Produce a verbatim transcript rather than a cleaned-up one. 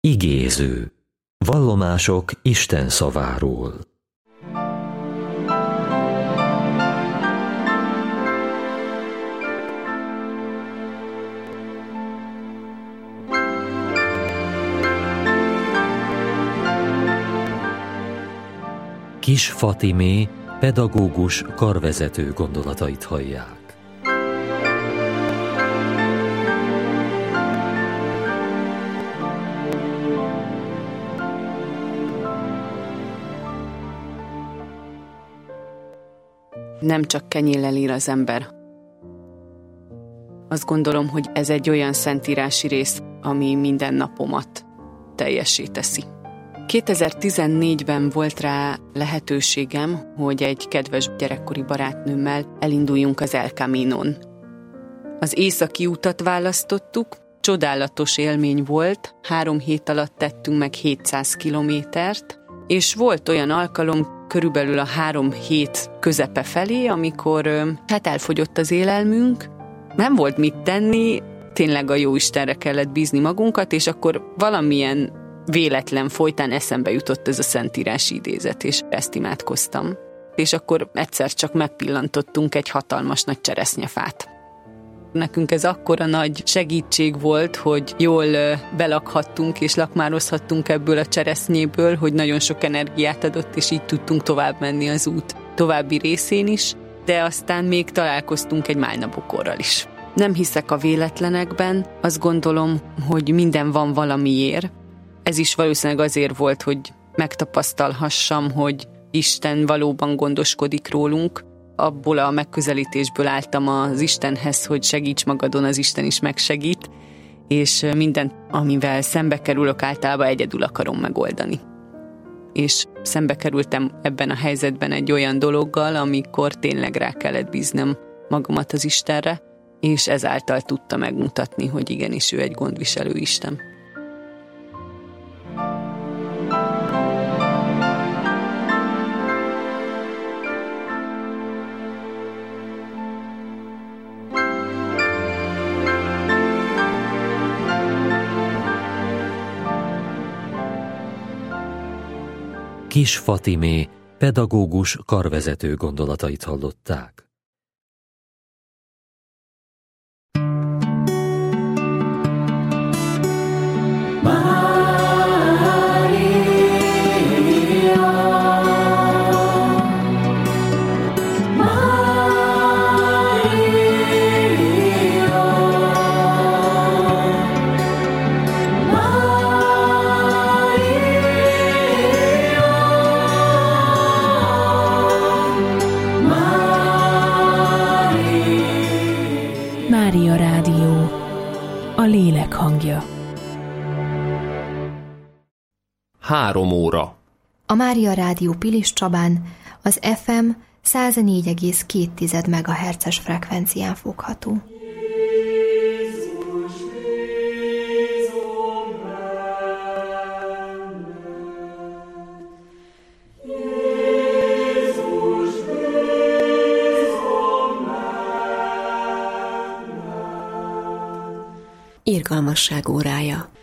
Igéző. Vallomások Isten szaváról. Kis Fatimé pedagógus karvezető gondolatait hallják. Nem csak kenyéllel ír az ember. Azt gondolom, hogy ez egy olyan szentírási rész, ami minden napomat teljessé teszi. kétezer-tizennégyben volt rá lehetőségem, hogy egy kedves gyerekkori barátnőmmel elinduljunk az El Caminon. Az északi utat választottuk, csodálatos élmény volt, három hét alatt tettünk meg hétszáz kilométert, és volt olyan alkalom, körülbelül a három hét közepe felé, amikor hát elfogyott az élelmünk, nem volt mit tenni, tényleg a Jóistenre kellett bízni magunkat, és akkor valamilyen véletlen folytán eszembe jutott ez a szentírási idézet, és ezt imádkoztam. És akkor egyszer csak megpillantottunk egy hatalmas nagy cseresznyefát. Nekünk ez akkora nagy segítség volt, hogy jól belakhattunk és lakmározhattunk ebből a cseresznyéből, hogy nagyon sok energiát adott, és így tudtunk tovább menni az út további részén is, de aztán még találkoztunk egy málnabokorral is. Nem hiszek a véletlenekben, azt gondolom, hogy minden van valamiért. Ez is valószínűleg azért volt, hogy megtapasztalhassam, hogy Isten valóban gondoskodik rólunk. Abból a megközelítésből álltam az Istenhez, hogy segíts magadon, az Isten is megsegít, és mindent, amivel szembe kerülök, általában egyedül akarom megoldani. És szembe kerültem ebben a helyzetben egy olyan dologgal, amikor tényleg rá kellett bíznom magamat az Istenre, és ezáltal tudta megmutatni, hogy igenis ő egy gondviselő Isten. Kis Fatimé pedagógus karvezető gondolatait hallották. Mária Rádió, a lélek hangja. Három óra. A Mária Rádió Pilis Csabán az ef em száz négy egész két megahertzes frekvencián fogható. Irgalmasság órája.